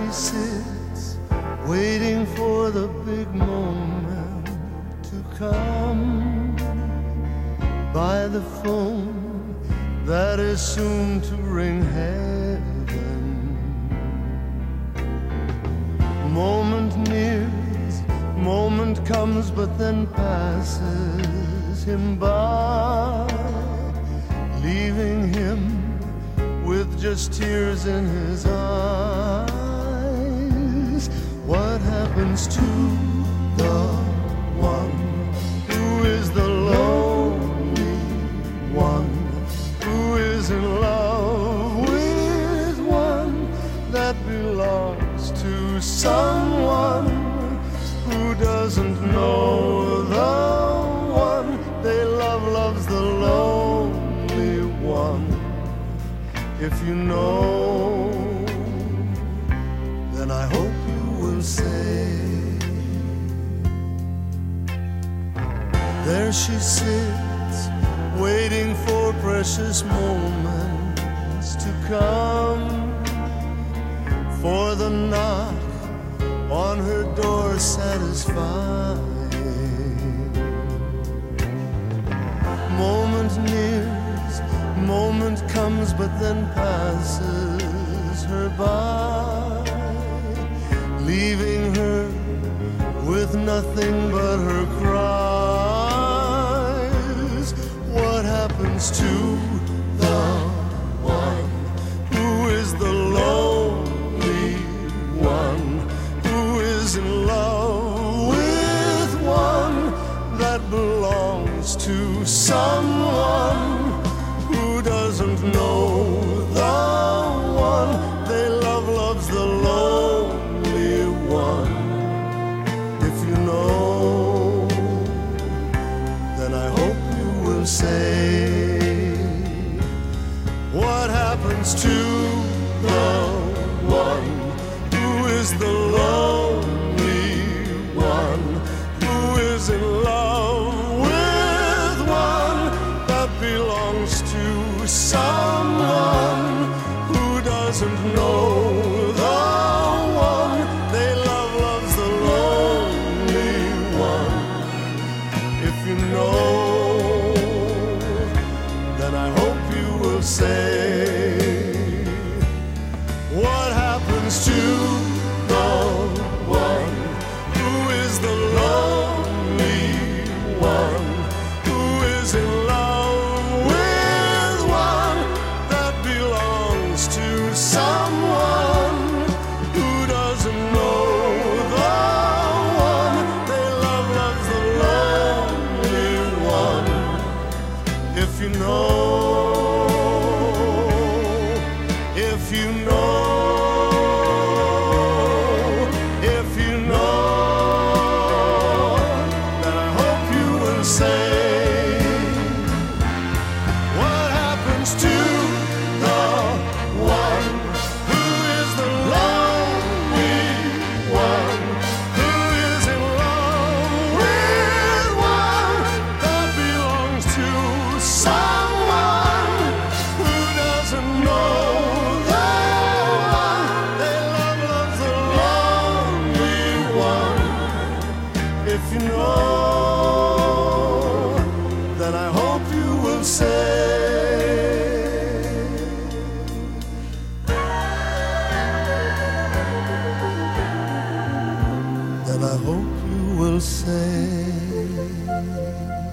she sits, waiting for the big moment to come. By the phone that is soon to ring heaven. Moment nears, moment comes, but then passes him by, leaving him with just tears in his eyes. What happens to the one who is the lonely one, who is in love with one that belongs to someone who doesn't know the one they love loves the lonely one? If you know, then I hope you will say. There she sits, waiting for precious moments to come, for the knock on her door satisfying. Moment nears, moment comes, but then passes her by, leaving her with nothing but her cries. What happens to the one who is the lonely one, who is in love with one that belongs to someone who doesn't know the one they love loves the lonely one? If you know, then I hope you will say. What happens to the one who is the lonely one, who is in love with one that belongs to someone who doesn't know the one they love loves the lonely one? If you know, then I hope you will say. What happens to the one who is the lonely one, who is in love with one that belongs to someone who doesn't know the one they love loves the lonely one? If you know, if you know, if you know, then I hope you will say. What happens to the one who is the lonely one, who is in love with one that belongs to someone who doesn't know the one they love loves the lonely one? If you know, then I hope you will say. Then I hope you will say.